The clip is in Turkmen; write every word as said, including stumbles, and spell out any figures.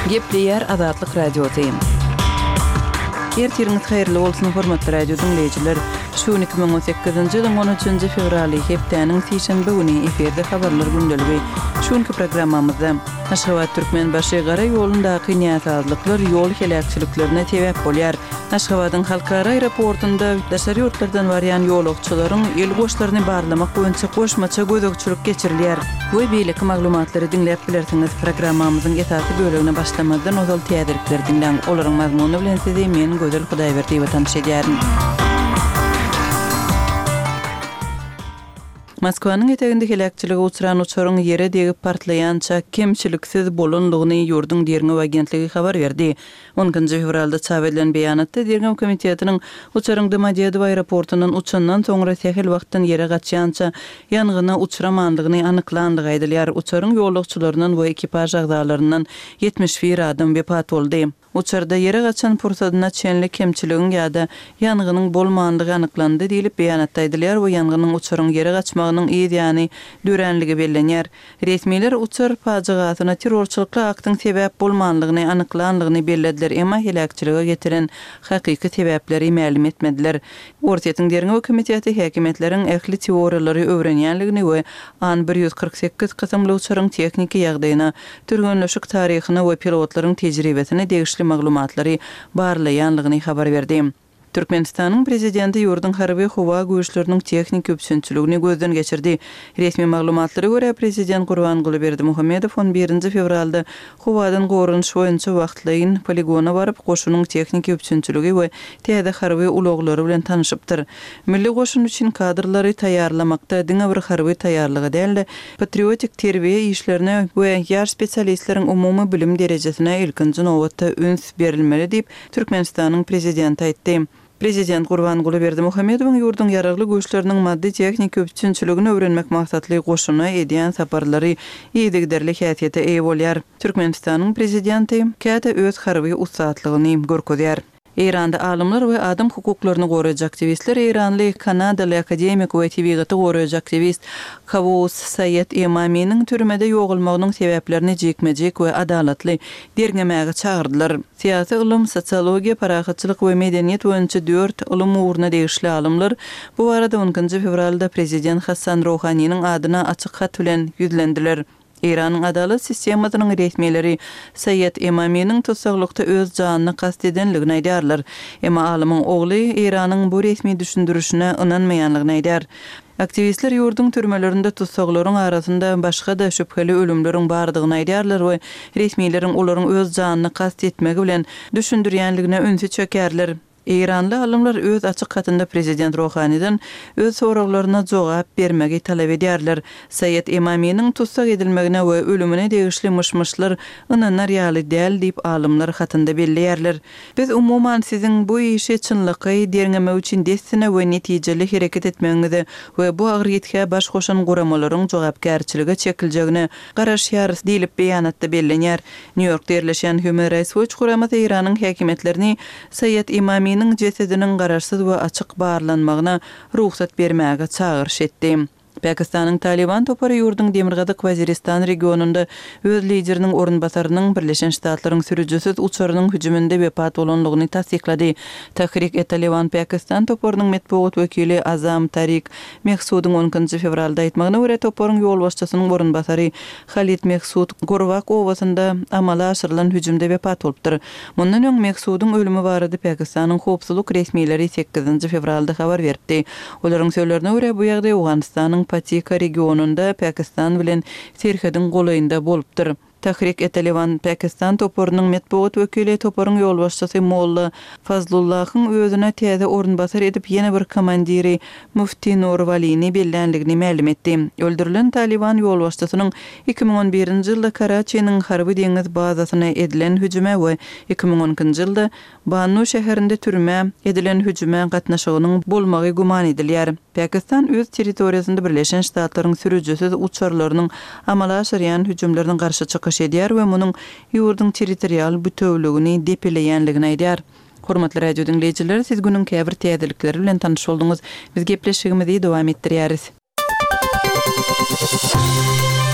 Gepleyer Azatlyk Radiosyň. Ertiriniz hayrly bolsun hormatly radio dinleyijiler. Şu iki bin on sekizinji ýylyň on üçünji fevraly hepdeniň sişembe güni eferde habarlar gündeligi. Şuňky programmamyzda Aşgabat Türkmen başy gara ýolundaky niýatsazlyklar ýol helakçylyklarına sebäp bolýar. Aşgabatyň halkara aeroportunda daşary ýurtlardan barýan ýolagçylaryň el goşlaryny barlamak boýunça goşmaça gözegçilik geçirilýär. Bu beýleki maglumatlary dinläp bilersiňiz. Programmamyzyň esasy bölegine başlamadan ozal täzirlikler dinläň. Olaryň mazmuny bilen sizi men Gözel Hudaýberdiýew tanış edýärin. Moskwanyň eteginde helakçylyga uçuran uçaryň ýere degip partlaýança kemçiliksiz bolanlygyny ýurdun derňew agentligi habar berdi. onuncu fevralda çap edilen beýanatda derňew komitetiniň uçaryň Domodedow aeroportundan uçandan soňra sehel wagtdan ýere gaçýança ýangyna uçuramandygyny anyklandygy aýdylýar. Uçaryň ýolagçylarynyň we ekipaj agzalaryndan ýetmiş bir adam wepat boldy. Uçarda ýere gaçan pursadyna çenli kemçiligiň ýa-da ýangynyň bolmandygy anyklandy diýilip beýanatda aýdylýar. Bu ýangynyň uçaryň ýere gaçmagynyň ýa-ni dürenligi bellenýär. Resmiler uçar pajygasyna terrorçylykla aktyň sebäp bolmandygyny anyklandygyny bellediler, emma helakçylyga getiren hakyky sebäpleri ma'lum etmediler. Ortaýetiň derňew komiteti häkimetleriň ähli teoriýalary öwrenýänligini we an bir ýüz kırk sekiz kysymly uçaryň tekniki ýagdaýyna, türgünleşik taryhyny we pilotlaryň tejribesini degişli maglumatlary barlaýanlygyny habar berdi. Türkmenistanyň prezidenti ýurdun harby howa güýçleriniň teknik öpsünçiligini gözden geçirdi. Resmi maglumatlary görä prezident Gurbanguly Berdimuhammedow on birinji fevralda howadan gorunç boýunça wagtlaýyn poligona baryp goşunyň teknik öpsünçiligi we täze harby uloglary bilen tanışypdyr. Milli goşun üçin kadrlary taýýarlamakda diňe bir harby taýýarlygy däl, patriotik terbiýe işlerine we ýaş spesialistleriň umumy bilim derejesine ilkinji nowatda üns berilmeli diýip Türkmenistanyň prezidenti aýtdy. Prezident Gurbanguly Berdimuhammedowyň ýurdun ýaragly güýçleriniň maddi teknik öpsünçiligini öwrenmek maksatly goşuna edýän saparlary ýedigderlik häsiýete eýe bolýar. Türkmenistanyň prezidenti käte öz harby ustaatlygyny görkezýär. İranda alımlar we adam hukuklaryny goraýjak aktivistler İranly Kanadaly akademik we tebigaty goraýjak aktivist Kavus Sayed Emaminiň türmede ýogulmagynyň sebäplerini jekmejek we adalatly derňemäge çağırdylar. Siýasy ilim, sosiologiýa, parahatçylyk we medeniýet boýunça dört ilim ugruna degişli alımlar bu arada onuncu fevralda prezident Hasan Rouhanyň adyna açyk hat bilen ýüzlendiler. İran'ın adalet sistematynyň resmileri Sayed Emaminiň tutsaklykda öz janyny kast edenligini aýdýarlar. Emma alymyň ogly İran'yň bu resmi düşündürüşine ynanmaýanlygyny aýdýar. Aktivistler ýurdun türmelerinde tutsaklaryň arasynda başga da şüpheli ölümleriň bardygyny aýdýarlar we resmileriň olaryň öz janyny kast etmegi bilen düşündürýänligine ünsü çökärler. İranly alımlar öz açyk hatynda prezident Rouhanydan öz soraklaryna jogap bermegi talap edýärler. Sayed Emaminiň tutsak edilmegine we ölümine degişli mışmışlar ynanyr ýaly däl diýip alımlar hatynda belleýärler. Biz umuman siziň bu işe çynlygy derňeme üçin destine we netijeli hereket etmeňizi we bu agryetke baş goşan guramalaryň jogapkärçiligi çekiljegine garaşýarys diýilip beýanatda bellenýär. New Yorkda ýerleşen Human Rights Watch guramasy İranyň häkimetlerini Sayed Emaminiň Ning cesediniň garaşsyz we açyk barlanmagyna ruhsat bermäge çağırş etdi. Pakistanyň Taliban topary ýurdun Demirgazyk Waziristan regionunda öz lideriniň orunbasarynyň Birleşen Ştatlaryň sürüjüsiz uçarynyň hüjüminde wepat bolanlygyny tasdiklady. Tahrik-e-Taliban Pakistan toparynyň metbuat wekili Azam Tariq Mehsudyň onuncu fevralda aýtmagyna görä toparyň ýol başçysynyň orunbasary Khalid Mehsud Gorwak owasynda amala aşyrylan hüjümde wepat bolupdyr. Mundan öň Mehsudyň ölümi barada Pakistanyň howpsuzlyk resmileri sekizinji fevralda habar berdi. Olaryň söýlerine görä bu ýagdaý Awganistanyň Patika regionunda Pakistan bilen serhedin golaýynda bolupdyr. Tahrik-e-Taliban Pakistan toparynyň metbuat wekili toparyň ýol başçysy Molla Fazlullahyň özüne täze orunbasar edip ýene bir komandiri Mufti Nurwalini bellenligini ma'lum etdi. Öldürilen Taliban ýol başçysynyň iki bin on birinji ýylda Karachiň harby deňiz bazasyna edilen hüjüme we iki bin onuncu ýylda Bannu şäherinde türme edilen hüjüme gatnaşygynyň bolmagy guman edilýär. Pakistan öz territoriýasynda Birleşen Ştatlaryň sürüjüsiz uçarlarynyň amala aşyrýan hüjümleriniň garşy çykyş edýär we munyň ýurdun territorial bütünligini depileýänligini aýdýar. Hormatly radio dinleyijiler, siz günüň käbir täzelikleri bilen tanyş boldyňyz. Biz gepleşigimizi dowam etdirýäris.